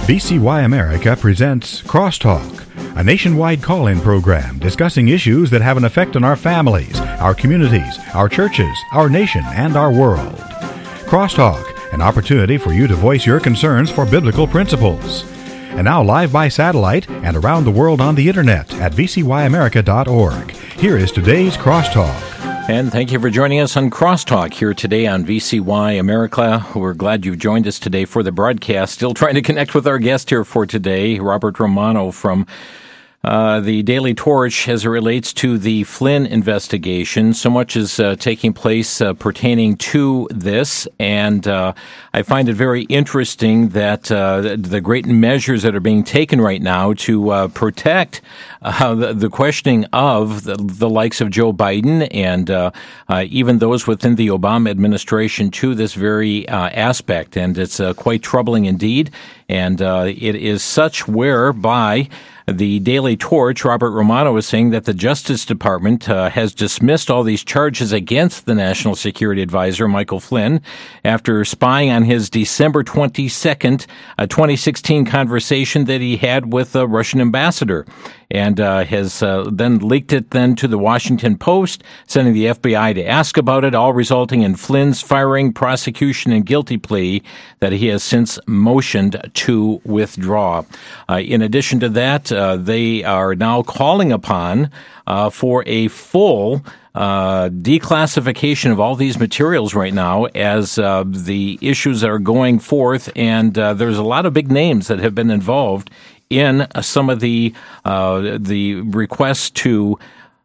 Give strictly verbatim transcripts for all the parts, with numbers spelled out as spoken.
V C Y America presents Crosstalk, a nationwide call-in program discussing issues that have an effect on our families, our communities, our churches, our nation, and our world. Crosstalk, an opportunity for you to voice your concerns for biblical principles. And now live by satellite and around the world on the internet at v c y america dot org. Here is today's Crosstalk. And thank you for joining us on Crosstalk here today on V C Y America. We're glad you've joined us today for the broadcast. Still trying to connect with our guest here for today, Robert Romano from Uh, the Daily Torch as it relates to the Flynn investigation. So much is uh, taking place uh, pertaining to this, and uh, I find it very interesting that uh, the, the great measures that are being taken right now to uh, protect uh, the, the questioning of the, the likes of Joe Biden and uh, uh, even those within the Obama administration to this very uh, aspect. And it's uh, quite troubling indeed, and uh, it is such whereby the Daily Torch, Robert Romano, is saying that the Justice Department uh, has dismissed all these charges against the National Security Advisor, Michael Flynn, after spying on his December twenty-second, uh, twenty sixteen conversation that he had with a Russian ambassador, and uh, has uh, then leaked it then to the Washington Post, sending the F B I to ask about it, all resulting in Flynn's firing, prosecution, and guilty plea that he has since motioned to withdraw. Uh, in addition to that, uh, they are now calling upon uh, for a full Uh, declassification of all these materials right now as uh, the issues that are going forth, and uh, there's a lot of big names that have been involved in uh, some of the uh, the requests to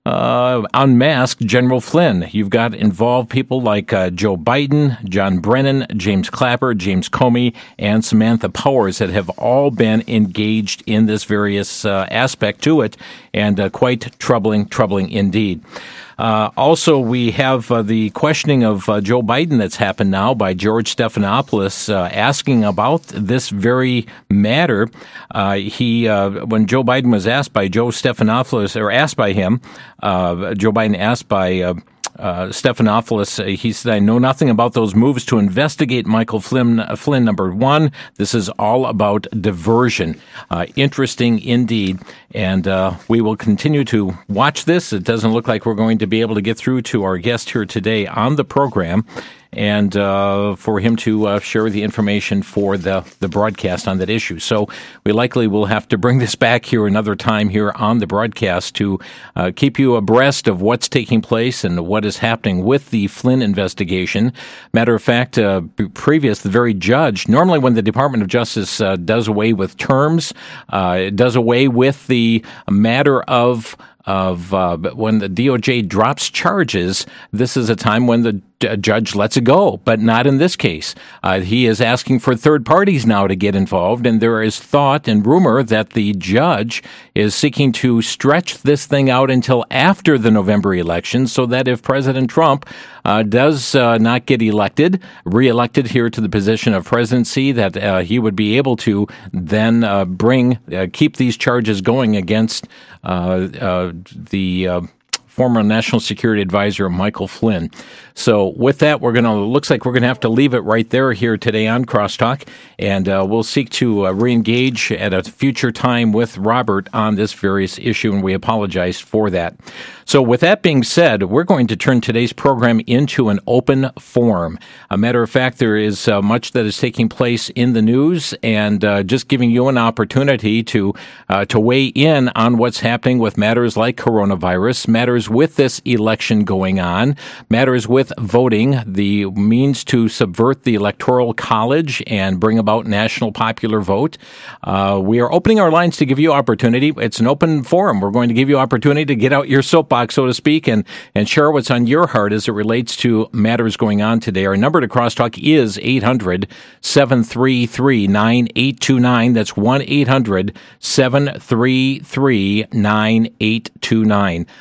Uh, unmask General Flynn. You've got involved people like uh, Joe Biden, John Brennan, James Clapper, James Comey, and Samantha Powers that have all been engaged in this various uh, aspect to it, and uh, quite troubling, troubling indeed. Uh, also, we have uh, the questioning of uh, Joe Biden that's happened now by George Stephanopoulos uh, asking about this very matter. Uh, he, uh, when Joe Biden was asked by Joe Stephanopoulos, or asked by him, uh, Joe Biden asked by uh, Uh, Stephanopoulos, uh, he said, I know nothing about those moves to investigate Michael Flynn, uh, Flynn number one. This is all about diversion. Uh, interesting indeed. And uh, we will continue to watch this. It doesn't look like we're going to be able to get through to our guest here today on the program, and uh, for him to uh, share the information for the, the broadcast on that issue. So we likely will have to bring this back here another time here on the broadcast to uh, keep you abreast of what's taking place and what is happening with the Flynn investigation. Matter of fact, uh, previous, the very judge, normally when the Department of Justice uh, does away with terms, uh, it does away with the matter of of uh, when the D O J drops charges, this is a time when the d- judge lets it go, but not in this case. Uh, he is asking for third parties now to get involved, and there is thought and rumor that the judge is seeking to stretch this thing out until after the November election, so that if President Trump uh, does uh, not get elected, reelected here to the position of presidency, that uh, he would be able to then uh, bring, uh, keep these charges going against uh, uh, the uh, former National Security Advisor Michael Flynn. So with that, we're going to, looks like we're going to have to leave it right there here today on Crosstalk, and uh, we'll seek to uh, re-engage at a future time with Robert on this various issue, and we apologize for that. So with that being said, we're going to turn today's program into an open forum. A matter of fact, there is uh, much that is taking place in the news, and uh, just giving you an opportunity to uh, to weigh in on what's happening with matters like coronavirus, matters with this election going on, matters with voting, the means to subvert the Electoral College and bring about national popular vote. Uh, we are opening our lines to give you opportunity. It's an open forum. We're going to give you opportunity to get out your soapbox, so to speak, and, and share what's on your heart as it relates to matters going on today. Our number to Crosstalk is eight hundred, seven three three, nine eight two nine. That's one eight hundred, seven three three, nine eight two nine. Uh, for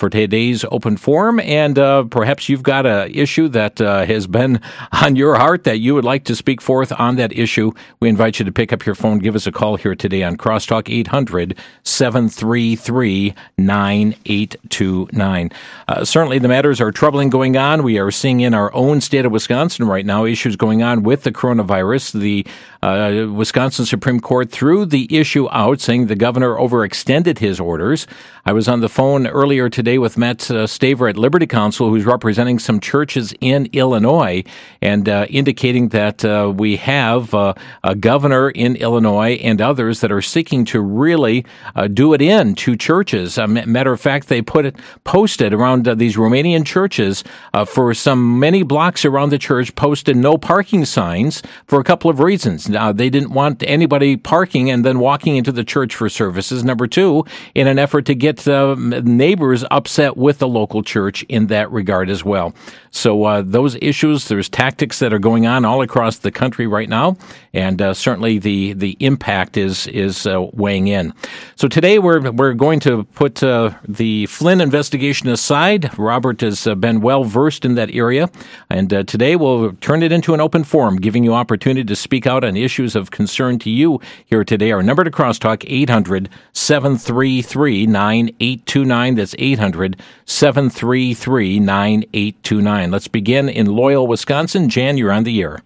for today's open forum, and uh, perhaps you've got an issue that uh, has been on your heart that you would like to speak forth on that issue. We invite you to pick up your phone, give us a call here today on Crosstalk, eight hundred, seven three three, nine eight two nine. Uh, certainly the matters are troubling going on. We are seeing in our own state of Wisconsin right now issues going on with the coronavirus. The uh, Wisconsin Supreme Court threw the issue out, saying the governor overextended his orders. I was on the phone earlier today with Matt uh, Staver at Liberty Counsel, who's representing some churches in Illinois, and uh, indicating that uh, we have uh, a governor in Illinois and others that are seeking to really uh, do it in to churches. Uh, matter of fact, they put it posted around uh, these Romanian churches uh, for some many blocks around the church, posted no parking signs for a couple of reasons. Now, they didn't want anybody parking and then walking into the church for services. Number two, in an effort to get uh, neighbors upset with the local church in that regard as well. So uh, those issues, there's tactics that are going on all across the country right now, and uh, certainly the the impact is is uh, weighing in. So today we're we're going to put uh, the Flynn investigation aside. Robert has uh, been well versed in that area, and uh, today we'll turn it into an open forum, giving you opportunity to speak out on issues of concern to you here today. Our number to Crosstalk, eight hundred, seven three three, nine eight two nine. That's eight hundred, seven three three, nine eight two nine. Let's begin in Loyal, Wisconsin. Jan, you're on the air.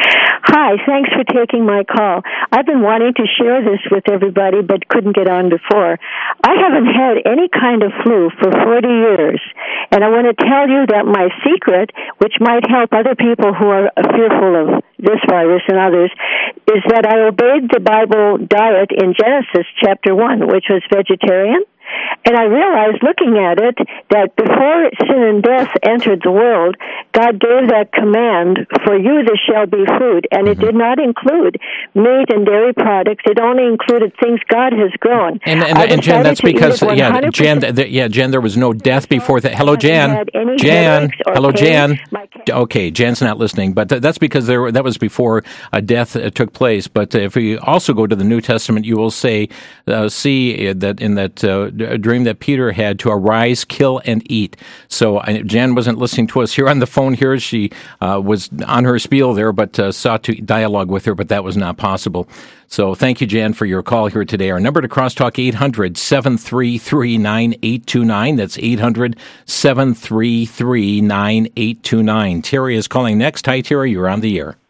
Hi, thanks for taking my call. I've been wanting to share this with everybody, but couldn't get on before. I haven't had any kind of flu for forty years, and I want to tell you that my secret, which might help other people who are fearful of this virus and others, is that I obeyed the Bible diet in Genesis chapter one, which was vegetarian. And I realized, looking at it, that before sin and death entered the world, God gave that command, for you there shall be food, and it did not include meat and dairy products. It only included things God has grown. And, and, and Jan, that's because, yeah, Jan, the, yeah, Jan, there was no death before that. Hello, Jan. Jan. Hello, Jan. Okay, Jan's not listening, but th- that's because there that was before a death uh, took place. But uh, if you also go to the New Testament, you will say, uh, see that in that uh, dream that Peter had, to arise, kill, and eat. So uh, Jan wasn't listening to us here on the phone here. She uh, was on her spiel there, but uh, sought to dialogue with her, but that was not possible. So thank you, Jan, for your call here today. Our number to Crosstalk, eight hundred, seven three three, nine eight two nine. That's eight hundred, seven three three, nine eight two nine. Terry is calling next. Hi, Terry. You're on the air.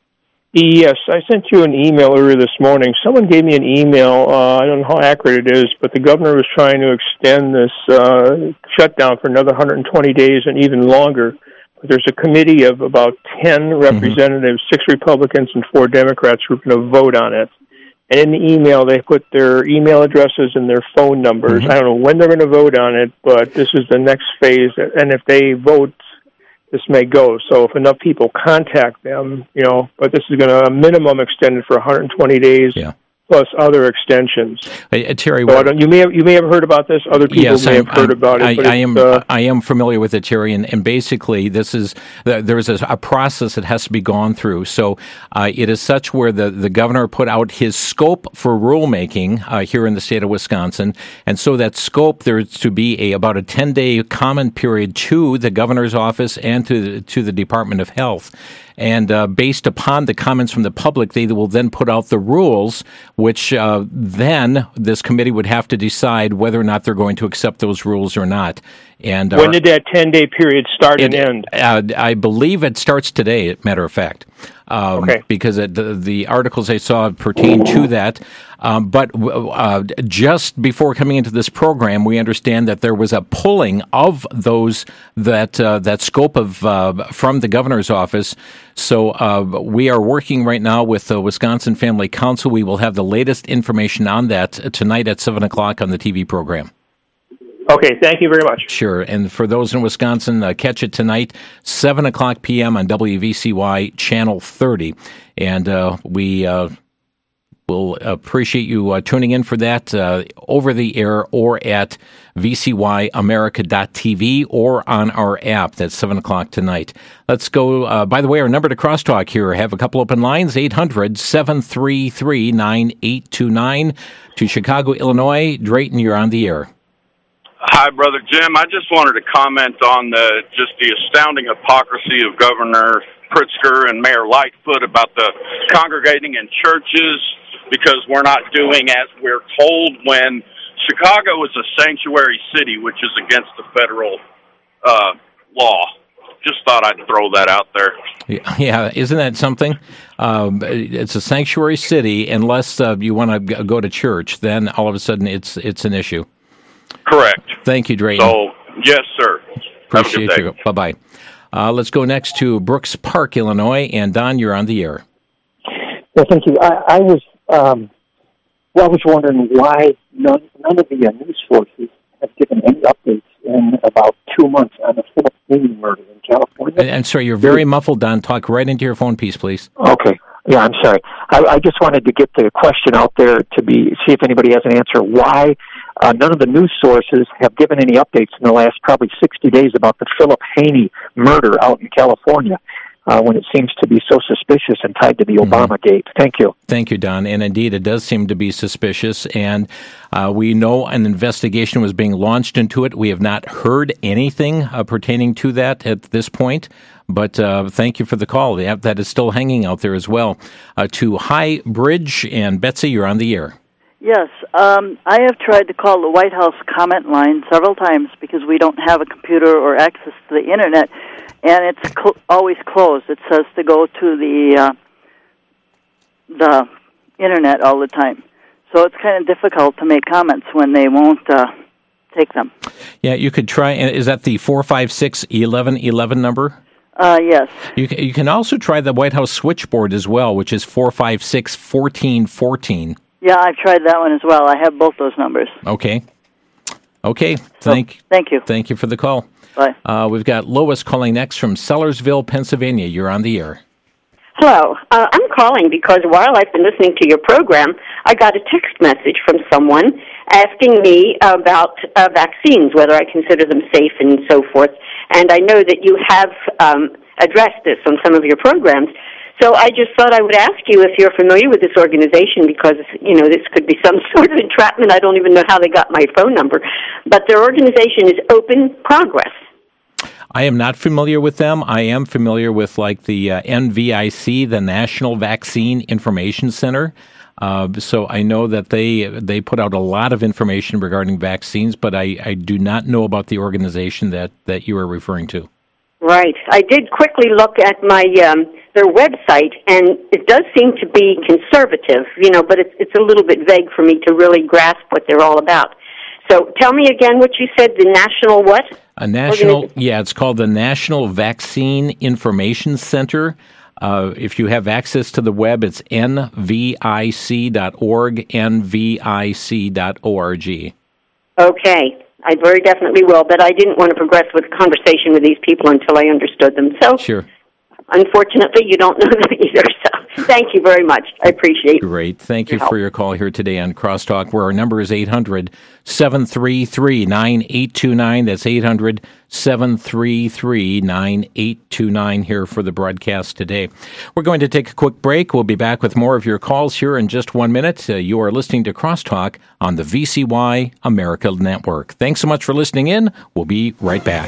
Yes, I sent you an email earlier this morning. Someone gave me an email. Uh, I don't know how accurate it is, but the governor was trying to extend this uh, shutdown for another one hundred twenty days and even longer. But there's a committee of about ten representatives, mm-hmm. six Republicans and four Democrats, who are going to vote on it. And in the email, they put their email addresses and their phone numbers. Mm-hmm. I don't know when they're going to vote on it, but this is the next phase. And if they vote, this may go. So if enough people contact them, you know, but this is going to a minimum extended for one hundred twenty days. Yeah. Plus other extensions. Uh, Terry, so I don't, you may have you may have heard about this. Other people yes, may I'm, have heard I'm, about it. I, but I am uh, I am familiar with it, Terry, and, and basically this is there is a, a process that has to be gone through. So uh, it is such where the, the governor put out his scope for rulemaking uh, here in the state of Wisconsin, and so that scope there's to be a about a ten day comment period to the governor's office and to to the Department of Health. And uh, based upon the comments from the public, they will then put out the rules, which uh, then this committee would have to decide whether or not they're going to accept those rules or not. And when our, did that ten-day period start it, and end? Uh, I believe it starts today, matter of fact. Um, okay. Because it, the, the articles I saw pertain to that. Um, but uh, just before coming into this program, we understand that there was a pulling of those that uh, that scope of uh, from the governor's office. So uh, we are working right now with the Wisconsin Family Council. We will have the latest information on that tonight at seven o'clock on the T V program. Okay, thank you very much. Sure. And for those in Wisconsin, uh, catch it tonight, seven o'clock p.m. on W V C Y Channel thirty. And uh, we uh, will appreciate you uh, tuning in for that uh, over the air or at v c y america dot t v or on our app. That's seven o'clock tonight. Let's go. Uh, by the way, our number to Crosstalk here, I have a couple open lines, eight hundred, seven three three, nine eight two nine. To Chicago, Illinois. Drayton, you're on the air. Hi, Brother Jim. I just wanted to comment on the just the astounding hypocrisy of Governor Pritzker and Mayor Lightfoot about the congregating in churches because we're not doing as we're told when Chicago is a sanctuary city, which is against the federal uh, law. Just thought I'd throw that out there. Yeah, isn't that something? Um, it's a sanctuary city. Unless uh, you want to go to church, then all of a sudden it's it's an issue. Correct. Thank you, Drayton. So, yes, sir. Appreciate you. Bye-bye. Uh, let's go next to Brooks Park, Illinois. And, Don, you're on the air. Well, thank you. I, I was um, well, I was wondering why none, none of the uh, news sources have given any updates in about two months on the Philip Haney murder in California. I'm sorry, you're very muffled, Don. Talk right into your phone piece, please. Okay. Yeah, I'm sorry. I, I just wanted to get the question out there to be see if anybody has an answer. Why uh, none of the news sources have given any updates in the last probably sixty days about the Philip Haney murder out in California, uh, when it seems to be so suspicious and tied to the mm-hmm. Obama gate. Thank you. Thank you, Don. And indeed, it does seem to be suspicious. And uh, we know an investigation was being launched into it. We have not heard anything uh, pertaining to that at this point. But uh, thank you for the call. That, that is still hanging out there as well. Uh, to High Bridge, and Betsy, you're on the air. Yes, um, I have tried to call the White House comment line several times because we don't have a computer or access to the Internet, and it's cl- always closed. It says to go to the uh, the Internet all the time. So it's kind of difficult to make comments when they won't uh, take them. Yeah, you could try. Is that the four five six, eleven eleven number? Uh, yes. You can, you can also try the White House switchboard as well, which is four five six, one four one four. Yeah, I've tried that one as well. I have both those numbers. Okay. Okay. Thank, so, thank you. Thank you for the call. Bye. Uh, we've got Lois calling next from Sellersville, Pennsylvania. You're on the air. Hello. Uh, I'm calling because while I've been listening to your program, I got a text message from someone asking me about uh, vaccines, whether I consider them safe and so forth. And I know that you have um, addressed this on some of your programs. So I just thought I would ask you if you're familiar with this organization because, you know, this could be some sort of entrapment. I don't even know how they got my phone number. But their organization is Open Progress. I am not familiar with them. I am familiar with, like, the uh, N V I C, the National Vaccine Information Center. Uh, so I know that they they put out a lot of information regarding vaccines, but I, I do not know about the organization that, that you are referring to. Right. I did quickly look at my um, their website, and it does seem to be conservative, you know, but it's, it's a little bit vague for me to really grasp what they're all about. So tell me again what you said, the national what? A national, yeah, it's called the National Vaccine Information Center. Uh, if you have access to the web, it's N V I C dot org, N V I C dot org. Okay. I very definitely will, but I didn't want to progress with the conversation with these people until I understood them. So, sure. Unfortunately, you don't know them either. So, thank you very much. I appreciate it. Great. Thank you help. for your call here today on Crosstalk, where our number is eight hundred, seven three three, nine eight two nine. That's eight hundred, seven three three, nine eight two nine here for the broadcast today. We're going to take a quick break. We'll be back with more of your calls here in just one minute. Uh, you are listening to Crosstalk on the V C Y America Network. Thanks so much for listening in. We'll be right back.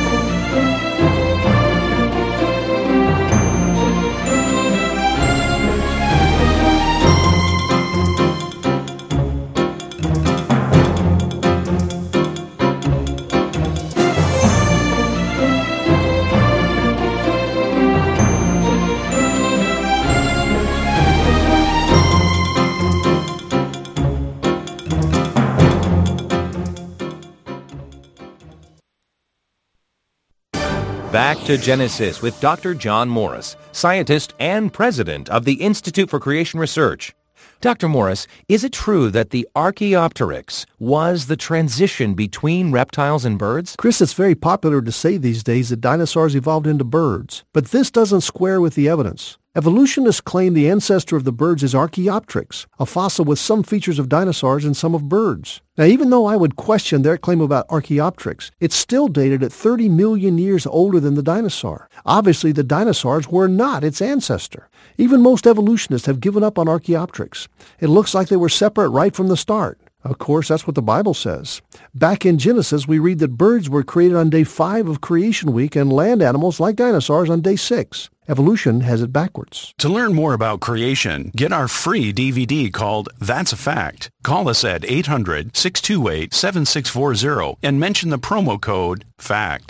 Back to Genesis with Doctor John Morris, scientist and president of the Institute for Creation Research. Doctor Morris, is it true that the Archaeopteryx was the transition between reptiles and birds? Chris, it's very popular to say these days that dinosaurs evolved into birds, but this doesn't square with the evidence. Evolutionists claim the ancestor of the birds is Archaeopteryx, a fossil with some features of dinosaurs and some of birds. Now, even though I would question their claim about Archaeopteryx, it's still dated at thirty million years older than the dinosaur. Obviously, the dinosaurs were not its ancestor. Even most evolutionists have given up on Archaeopteryx. It looks like they were separate right from the start. Of course, that's what the Bible says. Back in Genesis, we read that birds were created on day five of creation week and land animals, like dinosaurs, on day six. Evolution has it backwards. To learn more about creation, get our free D V D called That's a Fact. Call us at eight hundred, six two eight, seven six four zero and mention the promo code FACT.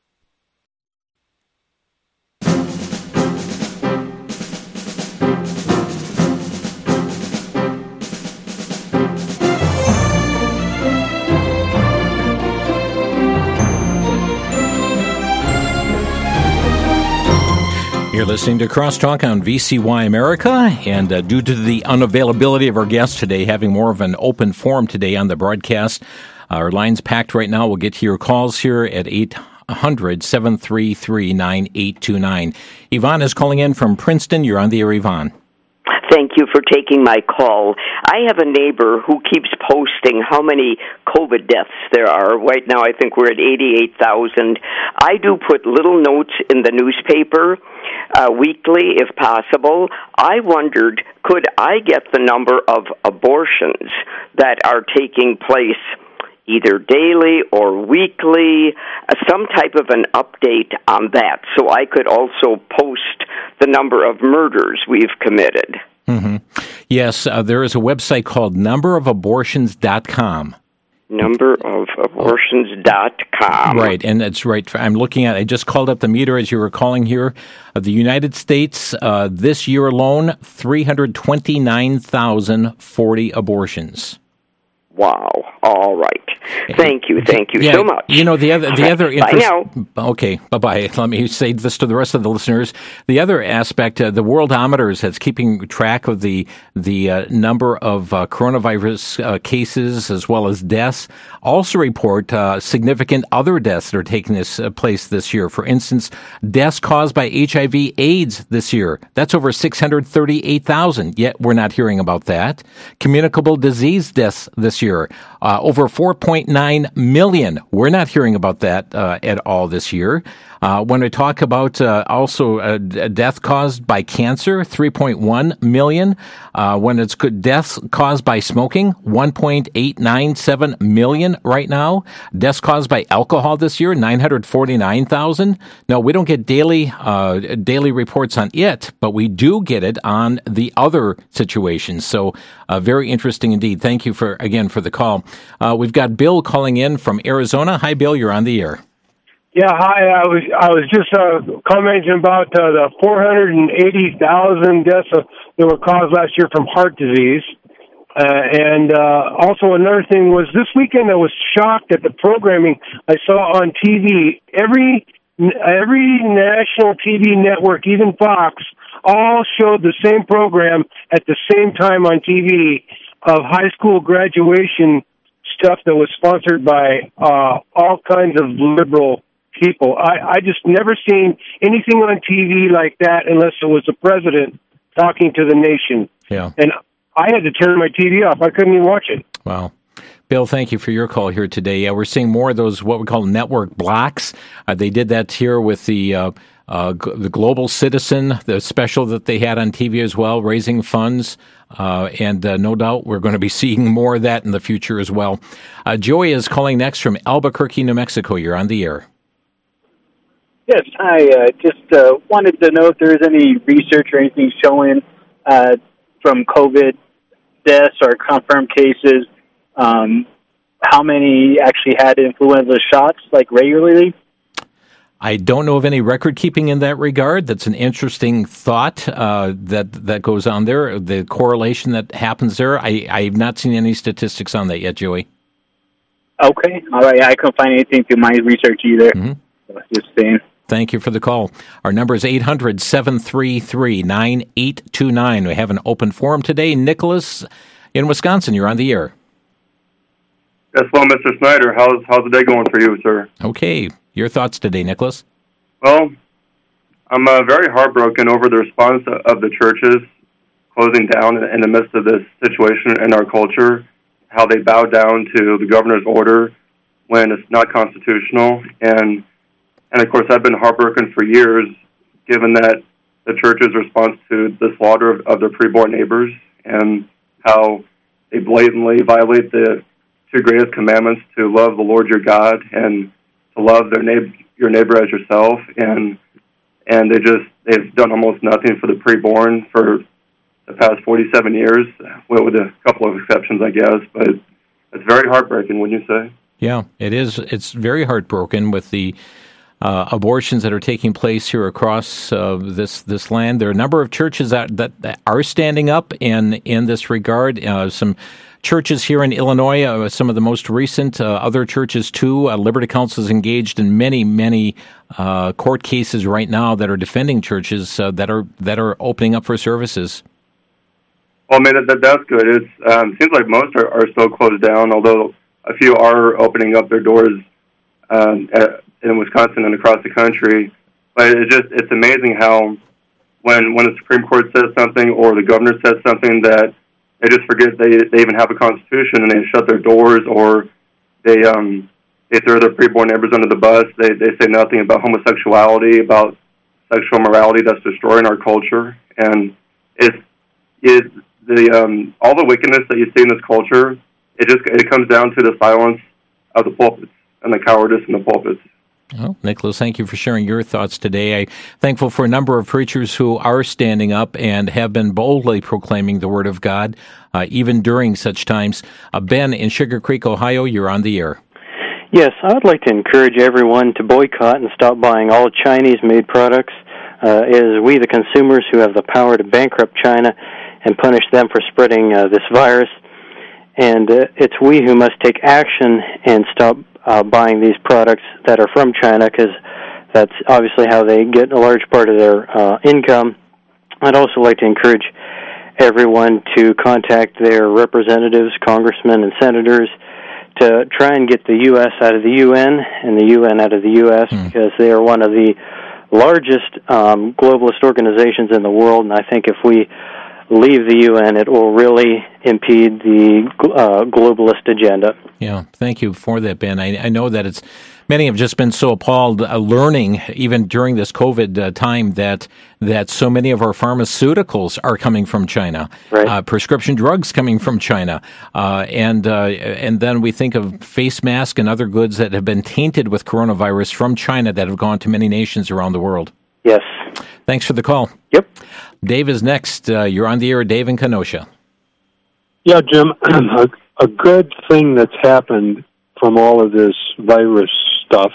You're listening to Crosstalk on V C Y America, and uh, due to the unavailability of our guest today, having more of an open forum today on the broadcast, our line's packed right now. We'll get to your calls here at eight hundred, seven three three, nine eight two nine. Yvonne is calling in from Princeton. You're on the air, Yvonne. Thank you for taking my call. I have a neighbor who keeps posting how many COVID deaths there are. Right now, I think we're at eighty-eight thousand. I do put little notes in the newspaper uh, weekly, if possible. I wondered, could I get the number of abortions that are taking place either daily or weekly, uh, some type of an update on that, so I could also post the number of murders we've committed. Mm-hmm. Yes, uh, there is a website called number of abortions dot com. number of abortions dot com. Right, and that's right. I'm looking at, I just called up the meter as you were calling here. Uh, the United States, uh, this year alone, three hundred twenty-nine thousand forty abortions. Wow. All right. Thank you. Thank you yeah, so much. You know, the other, the other interest, Bye now. Okay, bye-bye. Let me say this to the rest of the listeners. The other aspect, uh, the Worldometers that's keeping track of the the uh, number of uh, coronavirus uh, cases as well as deaths, also report uh, significant other deaths that are taking this uh, place this year. For instance, deaths caused by H I V AIDS this year. That's over six hundred thirty-eight thousand, yet we're not hearing about that. Communicable disease deaths this year, uh, over four point nine million. We're not hearing about that uh, at all this year. Uh, when we talk about uh, also uh, death caused by cancer, three point one million. Uh, when it's good, deaths caused by smoking, one point eight nine seven million right now. Deaths caused by alcohol this year, nine hundred forty-nine thousand. No, we don't get daily uh, daily reports on it, but we do get it on the other situations. So uh, very interesting indeed. Thank you for again for the call. Uh, we've got Bill calling in from Arizona. Hi, Bill. You're on the air. Yeah, hi. I was I was just uh, commenting about uh, the four hundred eighty thousand deaths uh, that were caused last year from heart disease. Uh, and uh, also another thing was this weekend I was shocked at the programming I saw on T V. Every every national T V network, even Fox, all showed the same program at the same time on T V of high school graduation stuff that was sponsored by uh, all kinds of liberal people. I, I just never seen anything on T V like that unless it was the president talking to the nation. Yeah. And I had to turn my T V off. I couldn't even watch it. Wow. Bill, thank you for your call here today. Yeah, we're seeing more of those, what we call network blocks. Uh, they did that here with the uh, uh, g- the Global Citizen, the special that they had on T V as well, raising funds. Uh, and uh, no doubt we're going to be seeing more of that in the future as well. Uh, Joey is calling next from Albuquerque, New Mexico. You're on the air. Yes, I uh, just uh, wanted to know if there is any research or anything showing uh, from COVID deaths or confirmed cases, um, how many actually had influenza shots, like regularly? I don't know of any record keeping in that regard. That's an interesting thought uh, that that goes on there, the correlation that happens there. I, I have not seen any statistics on that yet, Joey. Okay, all right. I couldn't find anything through my research either. Mm-hmm. So just saying. Thank you for the call. Our number is eight hundred, seven three three, nine eight two nine. We have an open forum today. Nicholas in Wisconsin, you're on the air. Yes, well, Mister Snyder, how's how's the day going for you, sir? Okay. Your thoughts today, Nicholas? Well, I'm uh, very heartbroken over the response of the churches closing down in the midst of this situation in our culture, how they bow down to the governor's order when it's not constitutional. And And, of course, I've been heartbroken for years, given that the church's response to the slaughter of, of their preborn neighbors and how they blatantly violate the two greatest commandments to love the Lord your God and to love their neighbor, your neighbor as yourself. And and they just they've done almost nothing for the preborn for the past forty-seven years, well, with a couple of exceptions, I guess. But it's very heartbreaking, wouldn't you say? Yeah, it is. It's very heartbroken with the uh, abortions that are taking place here across uh, this this land. There are a number of churches that, that, that are standing up in, in this regard. Uh, some churches here in Illinois, uh, some of the most recent, uh, other churches too. Uh, Liberty Counsel is engaged in many, many uh, court cases right now that are defending churches uh, that are that are opening up for services. Well, I mean, that, that, that's good. It um, seems like most are, are still closed down, although a few are opening up their doors um, at, in Wisconsin and across the country. But it's just, it's amazing how when when the Supreme Court says something or the governor says something that they just forget they they even have a constitution and they shut their doors, or they um they throw their preborn neighbors under the bus. They they say nothing about homosexuality, about sexual morality that's destroying our culture. And it's it the um all the wickedness that you see in this culture, it just it comes down to the silence of the pulpits and the cowardice in the pulpits. Well, Nicholas, thank you for sharing your thoughts today. I'm thankful for a number of preachers who are standing up and have been boldly proclaiming the Word of God, uh, even during such times. Uh, Ben, in Sugar Creek, Ohio, you're on the air. Yes, I would like to encourage everyone to boycott and stop buying all Chinese-made products. Uh, it is we, the consumers, who have the power to bankrupt China and punish them for spreading uh, this virus. And uh, it's we who must take action and stop Uh, buying these products that are from China, because that's obviously how they get a large part of their uh, income. I'd also like to encourage everyone to contact their representatives, congressmen, and senators to try and get the U S out of the U N and the U N out of the U S mm. because they are one of the largest um, globalist organizations in the world, and I think if we leave the U N, it will really impede the uh, globalist agenda. Yeah, thank you for that, Ben. I, I know that it's many have just been so appalled uh, learning, even during this COVID uh, time, that that so many of our pharmaceuticals are coming from China, right. uh, prescription drugs coming from China, uh, and uh, and then we think of face masks and other goods that have been tainted with coronavirus from China that have gone to many nations around the world. Yes. Thanks for the call. Yep. Dave is next. Uh, you're on the air, Dave in Kenosha. Yeah, Jim, a, a good thing that's happened from all of this virus stuff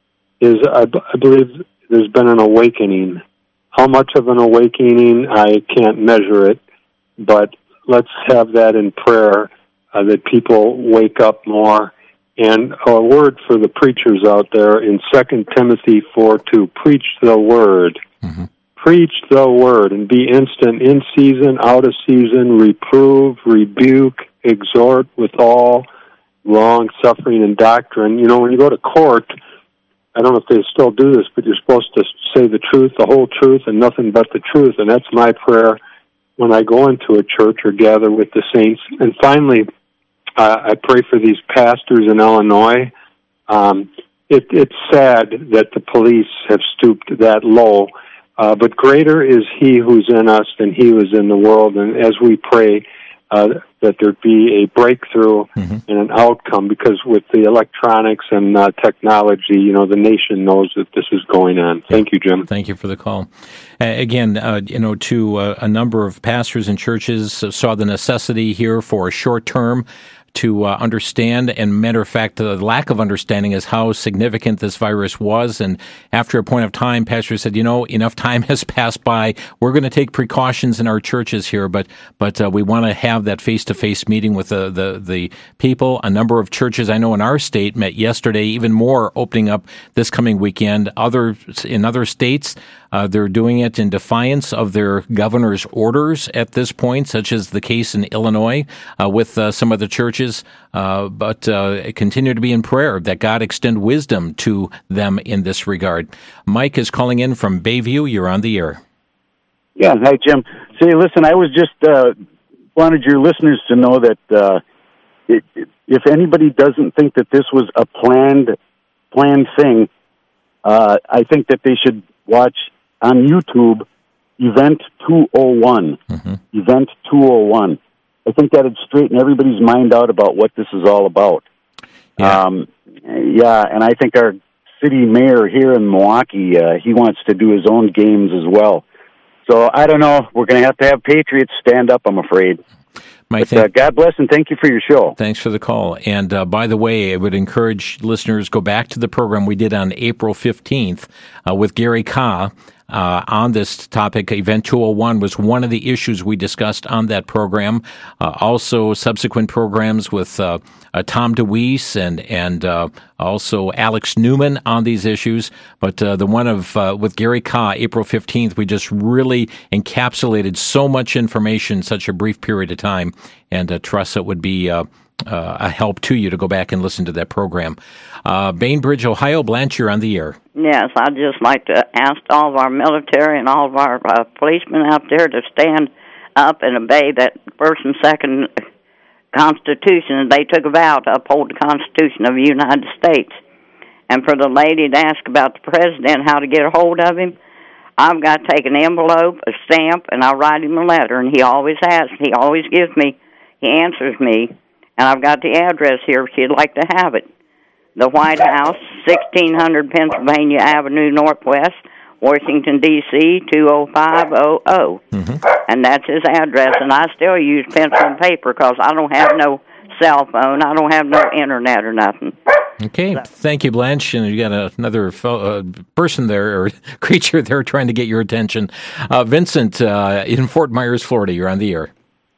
is I, b- I believe there's been an awakening. How much of an awakening, I can't measure it, but let's have that in prayer, uh, that people wake up more. And a word for the preachers out there in Second Timothy four two, preach the word. Mm-hmm. Preach the word and be instant, in season, out of season, reprove, rebuke, exhort with all long suffering and doctrine. You know, when you go to court, I don't know if they still do this, but you're supposed to say the truth, the whole truth, and nothing but the truth. And that's my prayer when I go into a church or gather with the saints. And finally, uh, I pray for these pastors in Illinois. Um, it, it's sad that the police have stooped that low. Uh, but greater is he who's in us than he who's in the world. And as we pray uh, that there be a breakthrough mm-hmm. and an outcome, because with the electronics and uh, technology, you know, the nation knows that this is going on. Thank you, Jim. Thank you for the call. Uh, again, uh, you know, to uh, a number of pastors and churches saw the necessity here for a short term to uh, understand, and matter of fact, the lack of understanding is how significant this virus was. And after a point of time, pastors said, you know, enough time has passed by. We're going to take precautions in our churches here, but but uh, we want to have that face-to-face meeting with the, the, the people. A number of churches I know in our state met yesterday, even more opening up this coming weekend. Others in other states, Uh, they're doing it in defiance of their governor's orders at this point, such as the case in Illinois uh, with uh, some of the churches. Uh, but uh, continue to be in prayer that God extend wisdom to them in this regard. Mike is calling in from Bayview. You're on the air. Yeah, hi, Jim. Say, listen, I was just uh, wanted your listeners to know that uh, it, if anybody doesn't think that this was a planned planned thing, uh, I think that they should watch on YouTube, Event two oh one. Mm-hmm. Event two oh one. I think that'd straighten everybody's mind out about what this is all about. Yeah. Um, yeah, and I think our city mayor here in Milwaukee, uh, he wants to do his own games as well. So I don't know. We're going to have to have patriots stand up, I'm afraid. My but, th- uh, God bless and thank you for your show. Thanks for the call. And uh, by the way, I would encourage listeners go back to the program we did on April fifteenth uh, with Gary Kah. Uh, on this topic. Event two oh one was one of the issues we discussed on that program. Uh, also, subsequent programs with uh, uh, Tom DeWeese and and uh, also Alex Newman on these issues. But uh, the one of uh, with Gary Kah, April fifteenth, we just really encapsulated so much information in such a brief period of time. And uh, trust it would be uh, uh, a help to you to go back and listen to that program. Uh, Bainbridge, Ohio. Blanche, you're on the air. Yes, I'd just like to ask all of our military and all of our uh, policemen out there to stand up and obey that first and second Constitution. They took a vow to uphold the Constitution of the United States. And for the lady to ask about the president, how to get a hold of him, I've got to take an envelope, a stamp, and I'll write him a letter. And he always asks. He always gives me. He answers me. And I've got the address here if you'd like to have it. The White House, sixteen hundred Pennsylvania Avenue Northwest, Washington, D C two oh five oh oh. Mm-hmm. And that's his address. And I still use pencil and paper because I don't have no cell phone. I don't have no internet or nothing. Okay. So. Thank you, Blanche. And you got a, another uh, person there, or creature there trying to get your attention. Uh, Vincent, uh, in Fort Myers, Florida, you're on the air.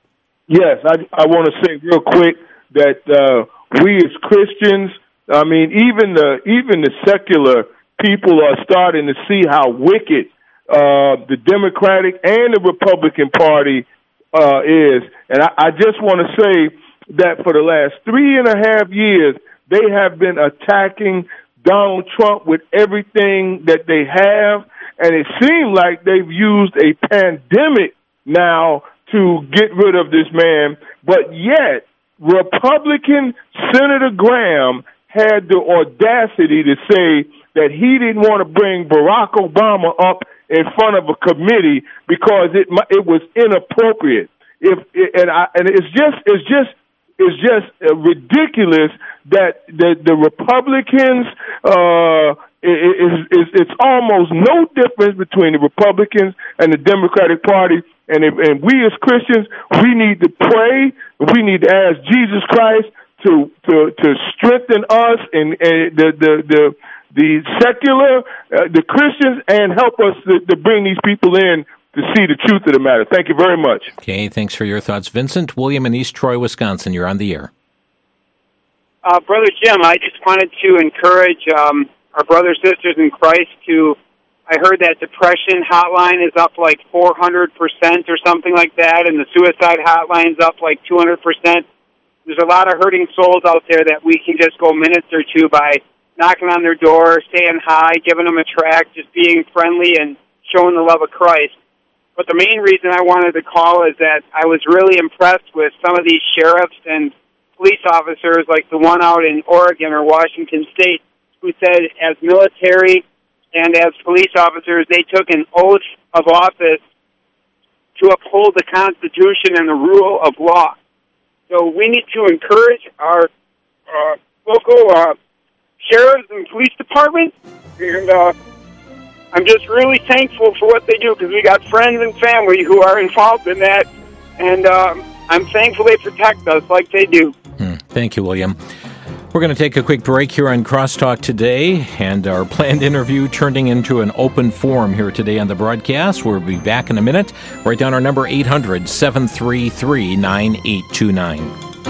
Yes, I, I want to say real quick that uh, we as Christians, I mean, even the even the secular people are starting to see how wicked uh, the Democratic and the Republican Party uh, is. And I, I just want to say that for the last three and a half years, they have been attacking Donald Trump with everything that they have. And it seems like they've used a pandemic now to get rid of this man. But yet, Republican Senator Graham had the audacity to say that he didn't want to bring Barack Obama up in front of a committee because it it was inappropriate. If and I and it's just it's just it's just ridiculous that the the Republicans uh is is it's almost no difference between the Republicans and the Democratic Party. And if, and we as Christians, we need to pray. We need to ask Jesus Christ to to to strengthen us and, and the the the the secular, uh, the Christians, and help us to, to bring these people in to see the truth of the matter. Thank you very much. Okay, thanks for your thoughts, Vincent. William in East Troy, Wisconsin. You're on the air. Uh, Brother Jim, I just wanted to encourage um, our brothers sisters in Christ to. I heard that depression hotline is up like four hundred percent or something like that, and the suicide hotline's up like two hundred percent. There's a lot of hurting souls out there that we can just go minister to by knocking on their door, saying hi, giving them a tract, just being friendly and showing the love of Christ. But the main reason I wanted to call is that I was really impressed with some of these sheriffs and police officers, like the one out in Oregon or Washington State, who said as military and as police officers, they took an oath of office to uphold the Constitution and the rule of law. So we need to encourage our uh, local uh, sheriffs and police departments, and uh, I'm just really thankful for what they do because we got friends and family who are involved in that, and uh, I'm thankful they protect us like they do. Hmm. Thank you, William. We're going to take a quick break here on Crosstalk today, and our planned interview turning into an open forum here today on the broadcast. We'll be back in a minute. Write down our number, eight hundred, seven three three, nine eight two nine.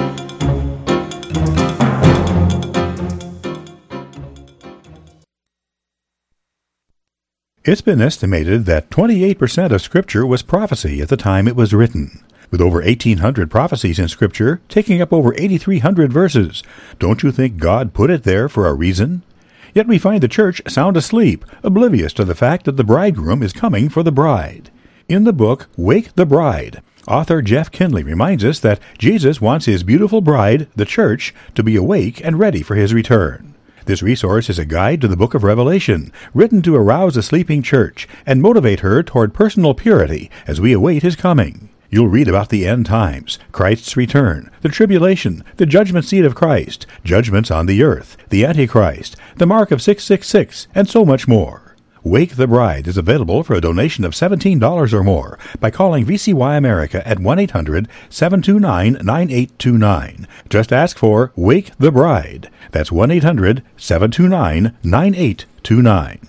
It's been estimated that twenty-eight percent of Scripture was prophecy at the time it was written. With over eighteen hundred prophecies in Scripture, taking up over eighty-three hundred verses, don't you think God put it there for a reason? Yet we find the church sound asleep, oblivious to the fact that the bridegroom is coming for the bride. In the book, Wake the Bride, author Jeff Kinley reminds us that Jesus wants his beautiful bride, the church, to be awake and ready for his return. This resource is a guide to the book of Revelation, written to arouse a sleeping church and motivate her toward personal purity as we await his coming. You'll read about the end times, Christ's return, the tribulation, the judgment seat of Christ, judgments on the earth, the Antichrist, the mark of six six six, and so much more. Wake the Bride is available for a donation of seventeen dollars or more by calling V C Y America at one eight hundred seven two nine nine eight two nine. Just ask for Wake the Bride. That's one eight hundred seven two nine nine eight two nine.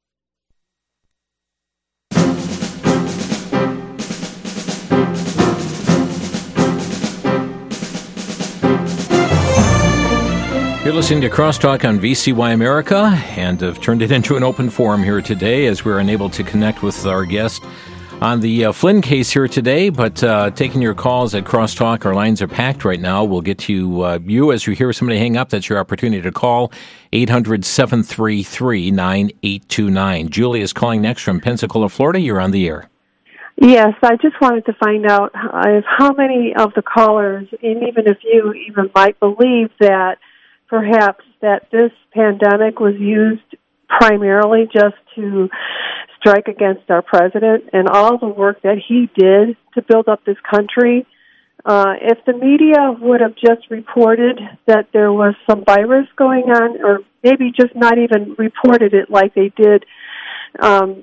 You're listening to Crosstalk on V C Y America, and have turned it into an open forum here today as we're unable to connect with our guest on the uh, Flynn case here today, but uh, taking your calls at Crosstalk. Our lines are packed right now. We'll get to uh, you as you hear somebody hang up. That's your opportunity to call eight hundred seven three three nine eight two nine. Julie is calling next from Pensacola, Florida. You're on the air. Yes, I just wanted to find out if how many of the callers, and even if you even might believe that perhaps that this pandemic was used primarily just to strike against our president and all the work that he did to build up this country. Uh, if the media would have just reported that there was some virus going on, or maybe just not even reported it like they did um,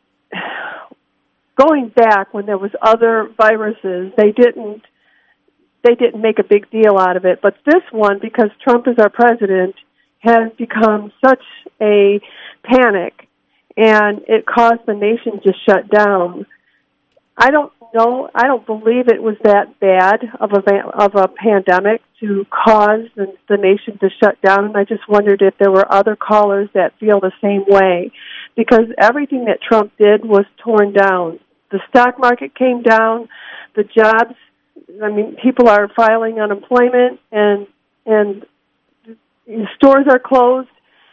going back when there was other viruses, they didn't They didn't make a big deal out of it. But this one, because Trump is our president, has become such a panic, and it caused the nation to shut down. I don't know. I don't believe it was that bad of a of a pandemic to cause the, the nation to shut down. And I just wondered if there were other callers that feel the same way, because everything that Trump did was torn down. The stock market came down. The jobs. I mean, people are filing unemployment, and and stores are closed,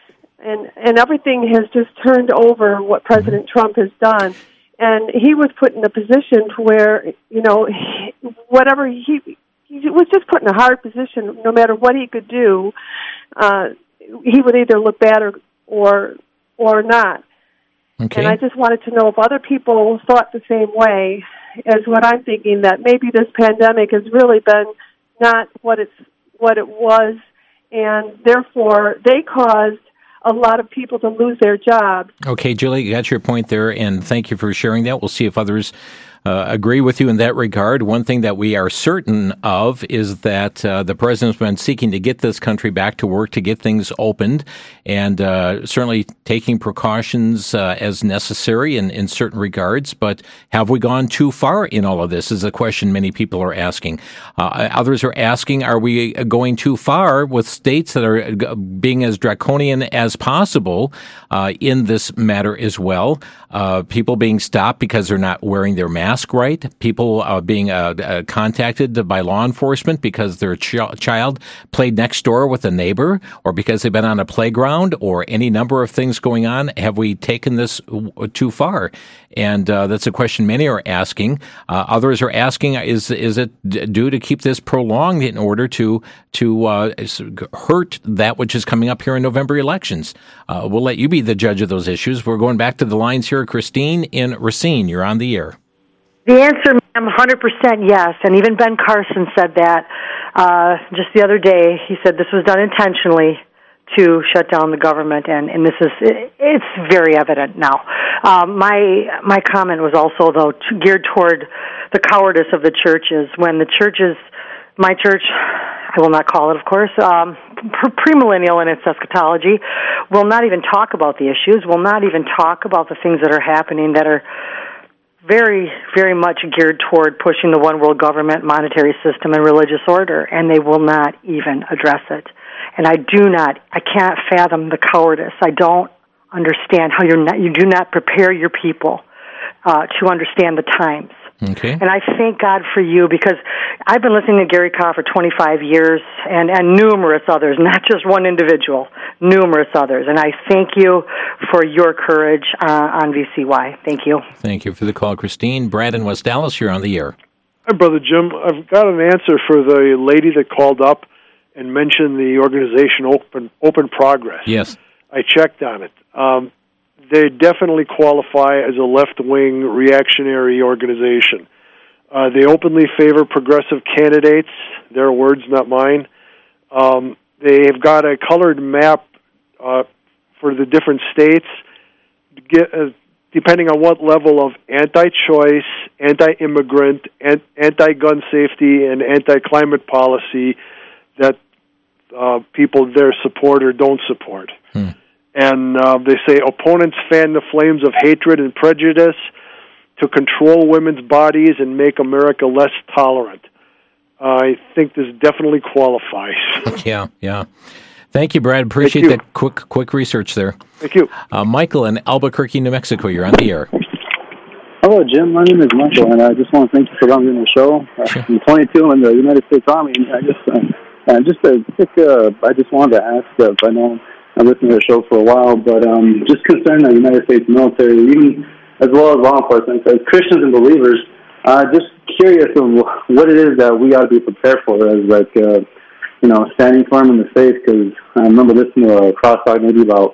and and everything has just turned over what President Trump has done. And he was put in a position where, you know, whatever he he was just put in a hard position. No matter what he could do, uh, he would either look bad or or or not. Okay. And I just wanted to know if other people thought the same way as what I'm thinking, that maybe this pandemic has really been not what it's what it was, and therefore they caused a lot of people to lose their jobs. Okay, Julie, you got your point there, and thank you for sharing that. We'll see if others uh, agree with you in that regard. One thing that we are certain of is that uh, the president's been seeking to get this country back to work, to get things opened, and uh, certainly taking precautions uh, as necessary in, in certain regards. But have we gone too far in all of this is a question many people are asking. Uh, others are asking, are we going too far with states that are being as draconian as possible uh, in this matter as well? Uh, people being stopped because they're not wearing their mask right. People uh, being uh, uh, contacted by law enforcement because their ch- child played next door with a neighbor, or because they've been on a playground, or any number of things going on. Have we taken this w- too far? And uh, that's a question many are asking. Uh, others are asking, is is it d- due to keep this prolonged in order to to uh, hurt that which is coming up here in November elections? Uh, we'll let you be the judge of those issues. We're going back to the lines here. Christine in Racine, you're on the air. The answer, ma'am, one hundred percent yes. And even Ben Carson said that uh, just the other day. He said this was done intentionally to shut down the government, and, and this is, it, it's very evident now. Um, my my comment was also, though, to, geared toward the cowardice of the churches. When the churches, my church, I will not call it, of course, um, premillennial in its eschatology, will not even talk about the issues, will not even talk about the things that are happening that are very, very much geared toward pushing the one world government, monetary system, and religious order, and they will not even address it. And I do not, I can't fathom the cowardice. I don't understand how you're not, you do not prepare your people uh, to understand the times. Okay. And I thank God for you, because I've been listening to Gary Carr for twenty-five years, and, and numerous others, not just one individual, numerous others. And I thank you for your courage uh, on V C Y. Thank you. Thank you for the call, Christine. Brad in West Dallas, you're on the air. Hi, Brother Jim. I've got an answer for the lady that called up and mentioned the organization Open Open Progress. Yes. I checked on it. Um, they definitely qualify as a left-wing reactionary organization. Uh, they openly favor progressive candidates. Their words, not mine. Um, they've got a colored map uh, for the different states, get, uh, depending on what level of anti-choice, anti-immigrant, an- anti-gun safety, and anti-climate policy that uh, people there support or don't support. Hmm. And uh, they say opponents fan the flames of hatred and prejudice to control women's bodies and make America less tolerant. Uh, I think this definitely qualifies. Yeah, yeah. Thank you, Brad. Appreciate you. that quick quick research there. Thank you. Uh, Michael in Albuquerque, New Mexico, you're on the air. Hello, Jim. My name is Michael, and I just want to thank you for running the show. Uh, Sure. I'm twenty-two in the United States Army, and I just, uh, uh, just a quick, uh, I just wanted to ask, uh, I know I've listened to the show for a while, but um, just concerning the United States military, even as well as law enforcement, as Christians and believers, uh, just curious of what it is that we ought to be prepared for as, like, uh, you know, standing firm in the faith, because I remember listening to a crosstalk maybe about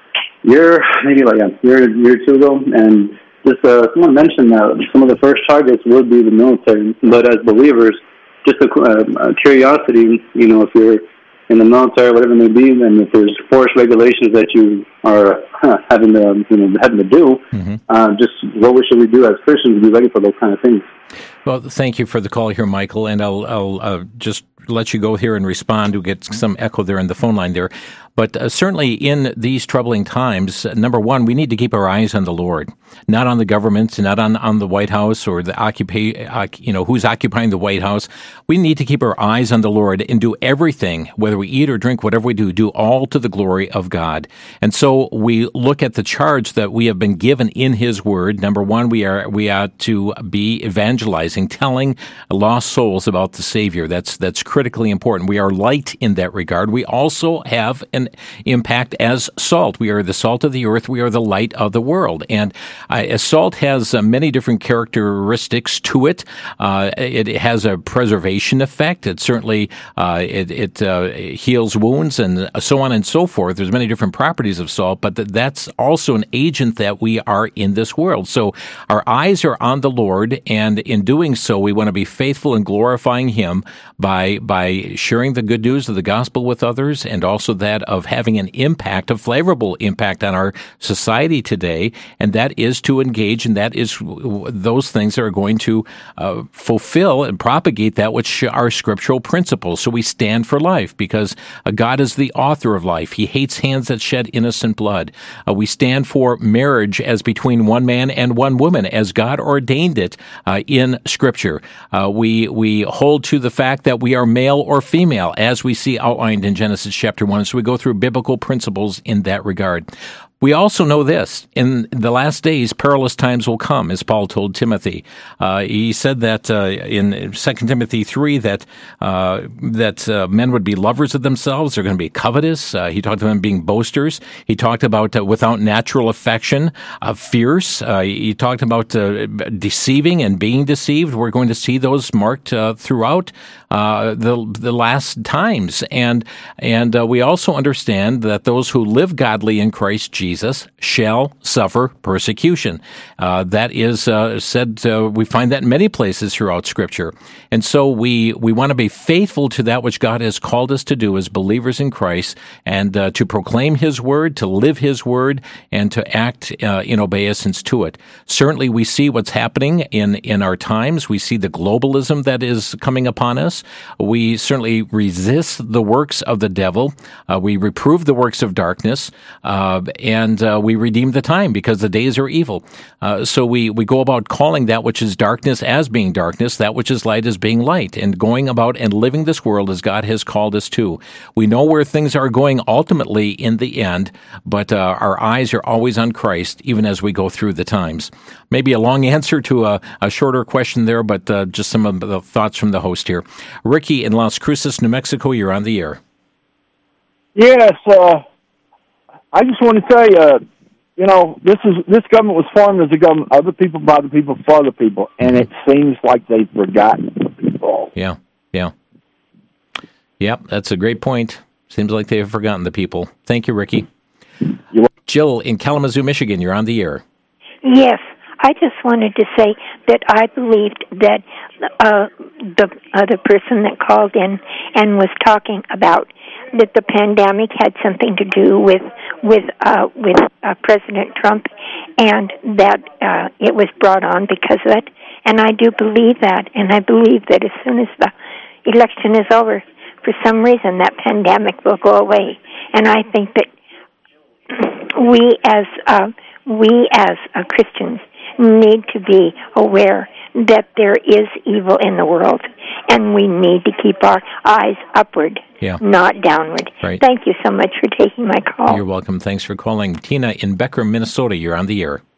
a year, maybe like a year, year or two ago, and just uh, someone mentioned that some of the first targets would be the military, but as believers, just a, uh, a curiosity, you know, if you're in the military, whatever it may be, and if there's force regulations that you are huh, having to, you know, having to do, mm-hmm. uh, just what we should we do as Christians to be ready for those kind of things. Well, thank you for the call here, Michael, and I'll, I'll uh, just let you go here and respond. We'll get some echo there in the phone line there. But uh, certainly in these troubling times, uh, number one, we need to keep our eyes on the Lord, not on the government, not on, on the White House or the occupy, uh, you know, who's occupying the White House. We need to keep our eyes on the Lord and do everything, whether we eat or drink, whatever we do, do all to the glory of God. And so we look at the charge that we have been given in His Word. Number one, we are we are to be evangelizing, telling lost souls about the Savior. That's that's critically important. We are light in that regard. We also have an impact as salt. We are the salt of the earth. We are the light of the world. And uh, salt has uh, many different characteristics to it. Uh, it has a preservation effect. It certainly uh, it, it uh, heals wounds and so on and so forth. There's many different properties of salt, but th- that's also an agent that we are in this world. So our eyes are on the Lord, and in doing so, we want to be faithful in glorifying Him by by sharing the good news of the gospel with others, and also that of having an impact, a favorable impact on our society today, and that is to engage, and that is those things that are going to uh, fulfill and propagate that which are scriptural principles. So we stand for life because uh, God is the author of life. He hates hands that shed innocent blood. Uh, we stand for marriage as between one man and one woman, as God ordained it uh, in Scripture. Uh, we we hold to the fact that we are male or female, as we see outlined in Genesis chapter one. So we go through biblical principles in that regard. We also know this: in the last days, perilous times will come, as Paul told Timothy. Uh, he said that uh, in Second Timothy three that uh, that uh, men would be lovers of themselves. They're going to be covetous. Uh, he talked about them being boasters. He talked about uh, without natural affection, uh, fierce. Uh, he talked about uh, deceiving and being deceived. We're going to see those marked uh, throughout uh, the the last times, and and uh, we also understand that those who live godly in Christ Jesus Jesus shall suffer persecution. Uh, that is uh, said, uh, we find that in many places throughout Scripture. And so we, we want to be faithful to that which God has called us to do as believers in Christ, and uh, to proclaim His Word, to live His Word, and to act uh, in obeisance to it. Certainly we see what's happening in, in our times. We see the globalism that is coming upon us. We certainly resist the works of the devil. Uh, we reprove the works of darkness, uh, and And uh, we redeem the time because the days are evil. Uh, so we, we go about calling that which is darkness as being darkness, that which is light as being light, and going about and living this world as God has called us to. We know where things are going ultimately in the end, but uh, our eyes are always on Christ, even as we go through the times. Maybe a long answer to a, a shorter question there, but uh, just some of the thoughts from the host here. Ricky in Las Cruces, New Mexico, you're on the air. Yes, uh, I just want to tell you, uh, you know, this is this government was formed as a government of the people, by the people, for the people, and it seems like they've forgotten the people. Yeah, yeah. Yep, that's a great point. Seems like they've forgotten the people. Thank you, Ricky. You're Jill in Kalamazoo, Michigan, you're on the air. Yes, I just wanted to say that I believed that uh, the other person that called in and was talking about that the pandemic had something to do with with uh, with uh, President Trump, and that uh, it was brought on because of it. And I do believe that, and I believe that as soon as the election is over, for some reason that pandemic will go away. And I think that we as uh, we as uh, Christians need to be aware that there is evil in the world, and we need to keep our eyes upward, yeah. not downward. Right. Thank you so much for taking my call. You're welcome. Thanks for calling. Tina in Becker, Minnesota, you're on the air.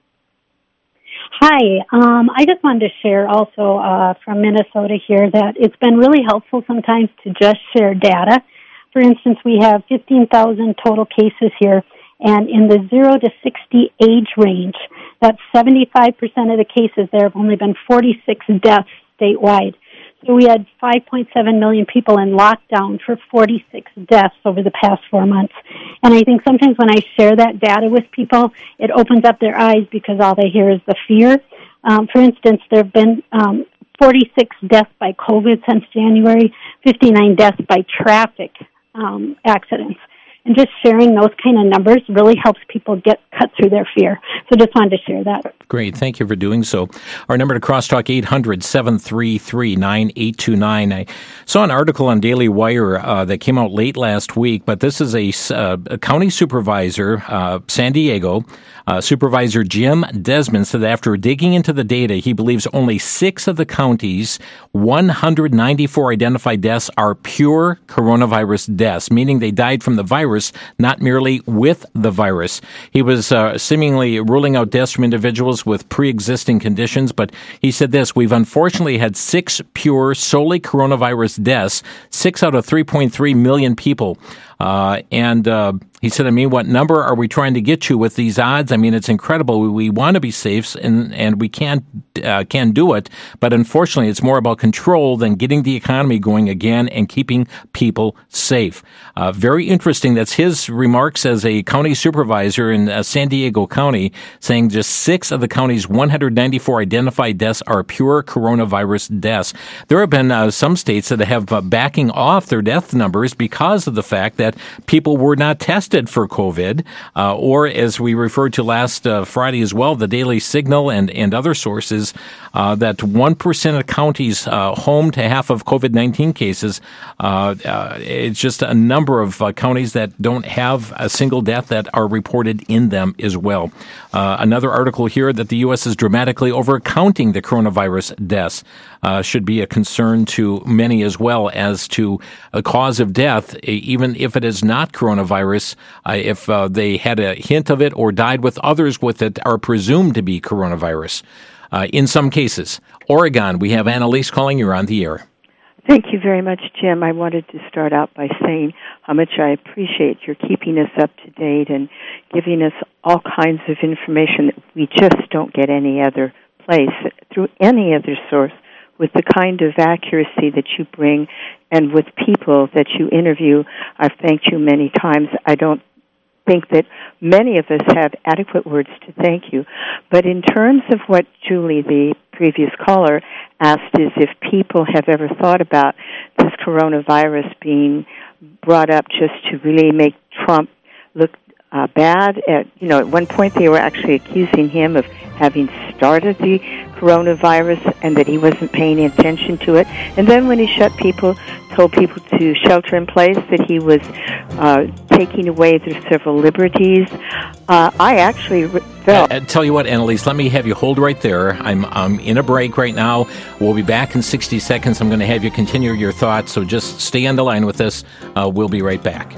Hi. Um, I just wanted to share also uh, from Minnesota here that it's been really helpful sometimes to just share data. For instance, we have fifteen thousand total cases here, and in the zero to sixty age range, that's seventy-five percent of the cases. There have only been forty-six deaths statewide. So we had five point seven million people in lockdown for forty-six deaths over the past four months. And I think sometimes when I share that data with people, it opens up their eyes because all they hear is the fear. Um, for instance, there have been um, forty-six deaths by COVID since January, fifty-nine deaths by traffic um, accidents. And just sharing those kind of numbers really helps people get cut through their fear. So just wanted to share that. Great. Thank you for doing so. Our number to crosstalk, eight hundred, seven three three, nine eight two nine. I saw an article on Daily Wire uh, that came out late last week, but this is a, uh, a county supervisor, uh, San Diego, uh, Supervisor Jim Desmond, said that after digging into the data, he believes only six of the county's one hundred ninety-four identified deaths are pure coronavirus deaths, meaning they died from the virus, not merely with the virus. He was uh, seemingly ruling out deaths from individuals with pre-existing conditions, but he said this: we've unfortunately had six pure, solely coronavirus deaths, six out of three point three million people. Uh, and uh, he said, I mean, what number are we trying to get to with these odds? I mean, it's incredible. We, we want to be safe, and, and we can't, uh, can do it. But unfortunately, it's more about control than getting the economy going again and keeping people safe. Uh, very interesting. That's his remarks as a county supervisor in uh, San Diego County, saying just six of the county's one hundred ninety-four identified deaths are pure coronavirus deaths. There have been uh, some states that have uh, backing off their death numbers because of the fact that people were not tested for COVID, uh, or as we referred to last uh, Friday as well, the Daily Signal and, and other sources, uh, that one percent of counties uh, home to half of COVID nineteen cases. Uh, uh, it's just a number of uh, counties that don't have a single death that are reported in them as well. Uh, another article here that the U S is dramatically overcounting the coronavirus deaths. Uh, should be a concern to many as well as to a cause of death, even if it is not coronavirus. Uh, if uh, they had a hint of it or died with others with it, are presumed to be coronavirus. Uh, in some cases. Oregon, we have Annalise calling. You're on the air. Thank you very much, Jim. I wanted to start out by saying how much I appreciate your keeping us up to date and giving us all kinds of information that we just don't get any other place, through any other source, with the kind of accuracy that you bring and with people that you interview. I've thanked you many times. I don't think that many of us have adequate words to thank you. But in terms of what Julie, the previous caller, asked, is if people have ever thought about this coronavirus being brought up just to really make Trump look uh, bad. At, you know, at one point they were actually accusing him of having started the coronavirus and that he wasn't paying attention to it. And then when he shut people, told people to shelter in place, that he was uh, taking away their civil liberties. Uh, I actually felt... Uh, tell you what, Annalise, let me have you hold right there. I'm, I'm in a break right now. We'll be back in sixty seconds. I'm going to have you continue your thoughts, so just stay on the line with us. Uh, we'll be right back.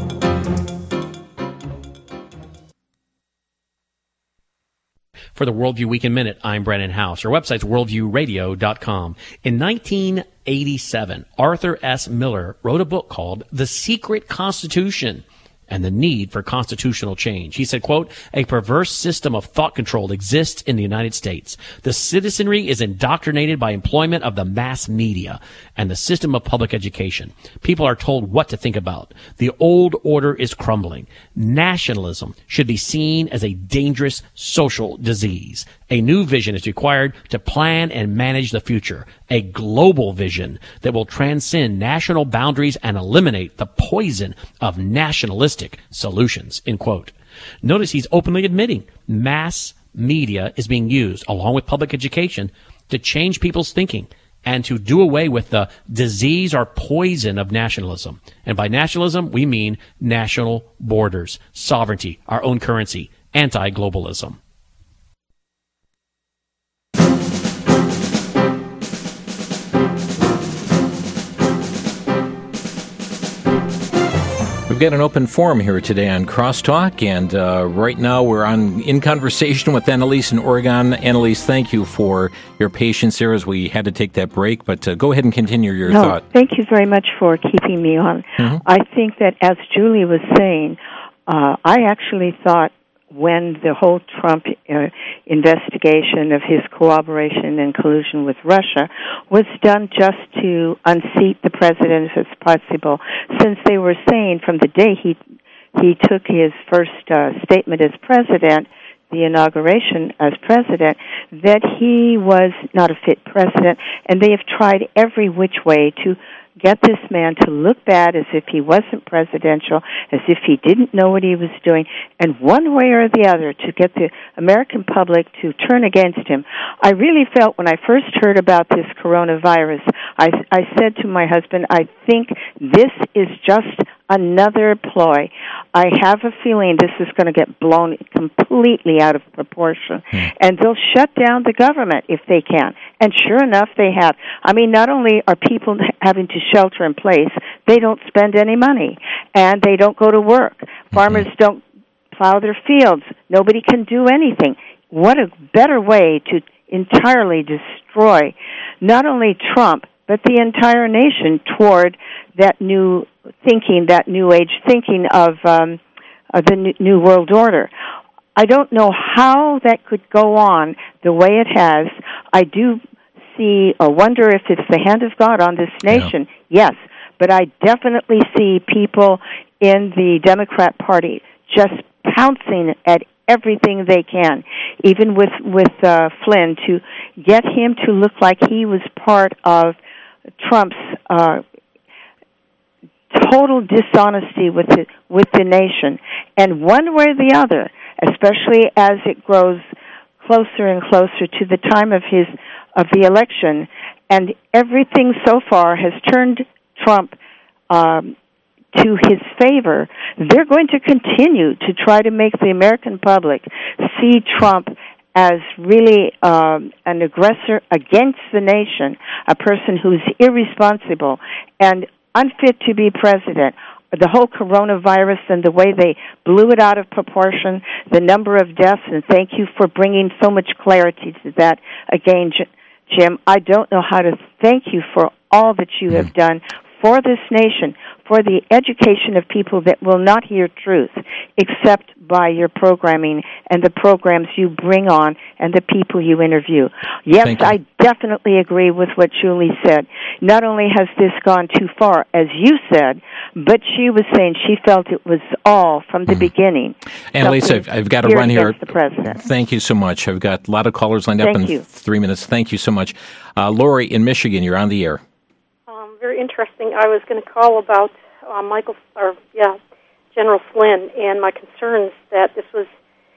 For the Worldview Weekend Minute, I'm Brennan House. Our website's worldview radio dot com. In nineteen eighty-seven, Arthur S. Miller wrote a book called The Secret Constitution. and the need for constitutional change. He said, quote, a perverse system of thought control exists in the United States. The citizenry is indoctrinated by employment of the mass media and the system of public education. People are told what to think about. The old order is crumbling. Nationalism should be seen as a dangerous social disease. A new vision is required to plan and manage the future. A global vision that will transcend national boundaries and eliminate the poison of nationalistic solutions, end quote. Notice he's openly admitting mass media is being used, along with public education, to change people's thinking and to do away with the disease or poison of nationalism. And by nationalism, we mean national borders, sovereignty, our own currency, anti-globalism. We've got an open forum here today on Crosstalk, and uh, right now we're on in conversation with Annalise in Oregon. Annalise, thank you for your patience here as we had to take that break, but uh, go ahead and continue your no, thought. Thank you very much for keeping me on. Mm-hmm. I think that, as Julie was saying, uh, I actually thought when the whole Trump uh, investigation of his cooperation and collusion with Russia was done just to unseat the president if it's possible, since they were saying from the day he he took his first uh, statement as president, the inauguration as president, that he was not a fit president, and they have tried every which way to get this man to look bad as if he wasn't presidential, as if he didn't know what he was doing, and one way or the other to get the American public to turn against him. I really felt when I first heard about this coronavirus, I, I said to my husband, I think this is just another ploy. I have a feeling this is going to get blown completely out of proportion, hmm. and they'll shut down the government if they can. And sure enough, they have. I mean, not only are people having to shelter in place, they don't spend any money, and they don't go to work. Farmers mm-hmm. don't plow their fields. Nobody can do anything. What a better way to entirely destroy not only Trump, but the entire nation toward that new thinking, that new age thinking of, um, of the new world order. I don't know how that could go on the way it has. I do see or wonder if it's the hand of God on this nation. Yeah. Yes, but I definitely see people in the Democrat Party just pouncing at everything they can, even with with uh, Flynn, to get him to look like he was part of Trump's uh, total dishonesty with the, with the nation. And one way or the other, especially as it grows closer and closer to the time of his of the election, and everything so far has turned Trump um, to his favor, they're going to continue to try to make the American public see Trump as really um, an aggressor against the nation, a person who's irresponsible and unfit to be president. The whole coronavirus and the way they blew it out of proportion, the number of deaths, and thank you for bringing so much clarity to that again, Jim. I don't know how to thank you for all that you have done for this nation, for the education of people that will not hear truth except by your programming and the programs you bring on and the people you interview. Yes, I definitely agree with what Julie said. Not only has this gone too far, as you said, but she was saying she felt it was all from the mm. beginning. Annalise, I've, I've got to run here. The president. Thank you so much. I've got a lot of callers lined up Thank in you. three minutes. Thank you so much. Uh, Lori in Michigan, you're on the air. Very interesting. I was going to call about uh, Michael, or yeah, General Flynn, and my concerns that this was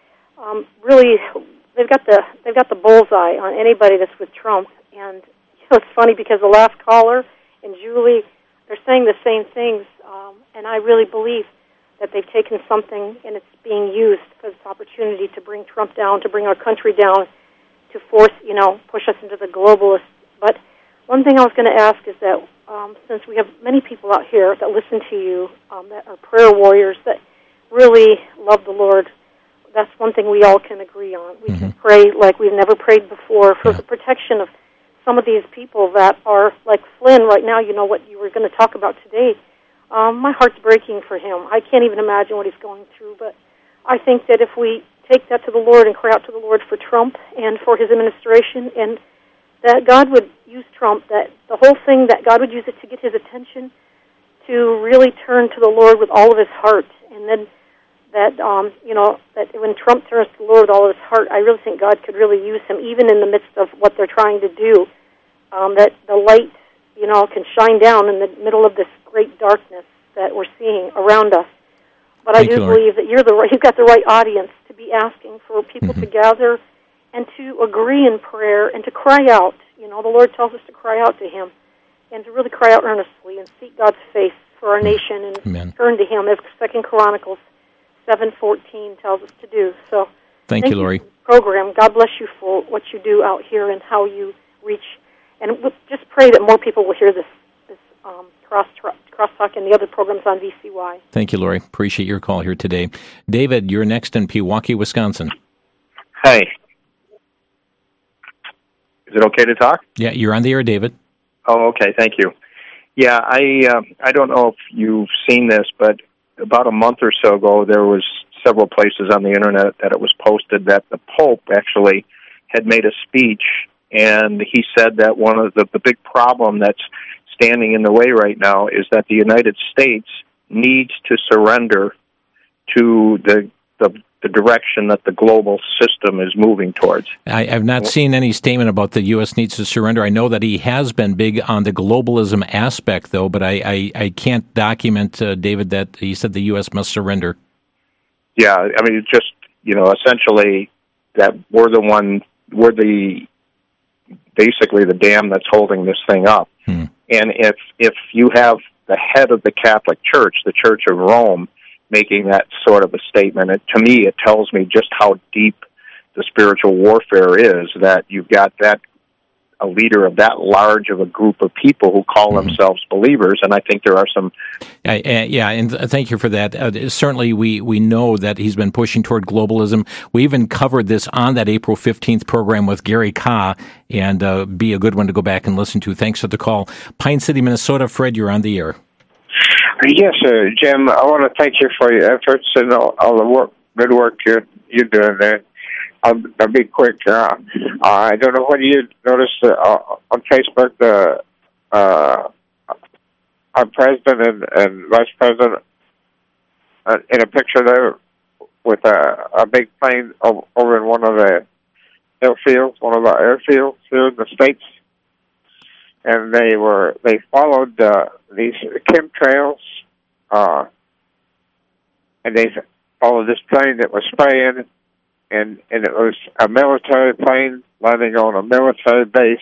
um, really they've got the they've got the bullseye on anybody that's with Trump. And you know, it's funny because the last caller and Julie, they're saying the same things, um, and I really believe that they've taken something and it's being used for this opportunity to bring Trump down, to bring our country down, to force you know push us into the globalists. But one thing I was going to ask is that um, since we have many people out here that listen to you, um, that are prayer warriors, that really love the Lord, that's one thing we all can agree on. We mm-hmm. can pray like we've never prayed before for yeah. the protection of some of these people that are like Flynn right now. You know what you were going to talk about today. Um, my heart's breaking for him. I can't even imagine what he's going through, but I think that if we take that to the Lord and cry out to the Lord for Trump and for his administration, and that God would use Trump, that the whole thing, that God would use it to get his attention, to really turn to the Lord with all of his heart, and then that, um, you know, that when Trump turns to the Lord with all of his heart, I really think God could really use him, even in the midst of what they're trying to do, um, that the light, you know, can shine down in the middle of this great darkness that we're seeing around us. But Thank I do you, believe that you're the right, you've got the right audience to be asking for people mm-hmm. to gather and to agree in prayer and to cry out. You know, the Lord tells us to cry out to him and to really cry out earnestly and seek God's face for our nation and Amen. turn to him, as Second Chronicles seven fourteen tells us to do. So thank, thank you, Lori. You for the program. God bless you for what you do out here and how you reach. And we'll just pray that more people will hear this, this um, cross crosstalk and the other programs on V C Y. Thank you, Lori. Appreciate your call here today. David, you're next in Pewaukee, Wisconsin. Hi. Is it okay to talk? Yeah, you're on the air, David. Oh, okay. Thank you. Yeah, I uh, I don't know if you've seen this, but about a month or so ago, there was several places on the internet that it was posted that the Pope actually had made a speech, and he said that one of the, the big problem that's standing in the way right now is that the United States needs to surrender to the the, the direction that the global system is moving towards. I, I've not seen any statement about the U S needs to surrender. I know that he has been big on the globalism aspect, though, but I, I, I can't document, uh, David, that he said the U S must surrender. Yeah, I mean, just, you know, essentially that we're the one, we're the, basically the dam that's holding this thing up. Hmm. And if if you have the head of the Catholic Church, the Church of Rome, making that sort of a statement, it, to me, it tells me just how deep the spiritual warfare is, that you've got that a leader of that large of a group of people who call mm-hmm. themselves believers, and I think there are some... Uh, uh, yeah, and th- thank you for that. Uh, certainly, we, we know that he's been pushing toward globalism. We even covered this on that April fifteenth program with Gary Kah, and uh, be a good one to go back and listen to. Thanks for the call. Pine City, Minnesota. Fred, you're on the air. Yes, sir. Jim, I want to thank you for your efforts and all, all the work, good work you're, you're doing there. I'll, I'll be quick. Uh, uh, I don't know whether you noticed uh, on Facebook the uh, our president and, and vice president uh, in a picture there with a, a big plane over, over in one of the airfields, one of our airfields here in the States, and they were they followed uh, these chemtrails, uh, and they followed this plane that was spraying. And, and it was a military plane landing on a military base,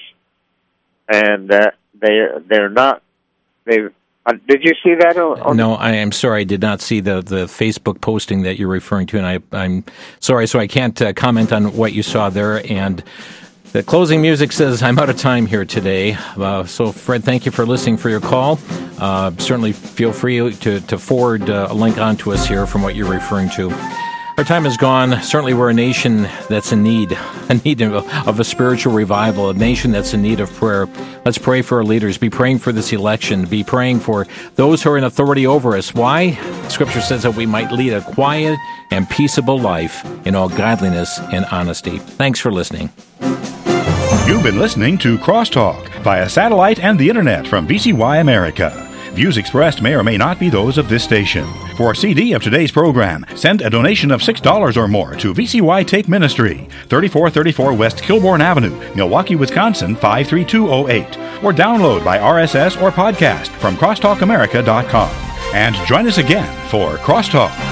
and uh, they they're not. They uh, did you see that? On, on no, I am sorry, I did not see the, the Facebook posting that you're referring to, and I I'm sorry, so I can't uh, comment on what you saw there. And the closing music says I'm out of time here today. Uh, so Fred, thank you for listening, for your call. Uh, certainly, feel free to to forward uh, a link on to us here from what you're referring to. Our time is gone. Certainly we're a nation that's in need, a need of, of a spiritual revival, a nation that's in need of prayer. Let's pray for our leaders. Be praying for this election. Be praying for those who are in authority over us. Why? Scripture says that we might lead a quiet and peaceable life in all godliness and honesty. Thanks for listening. You've been listening to Crosstalk via satellite and the internet from V C Y America. Views expressed may or may not be those of this station. For a C D of today's program, send a donation of six dollars or more to V C Y Take Ministry, thirty-four thirty-four West Kilbourne Avenue, Milwaukee, Wisconsin, five three two oh eight. Or download by R S S or podcast from crosstalk america dot com. And join us again for Crosstalk.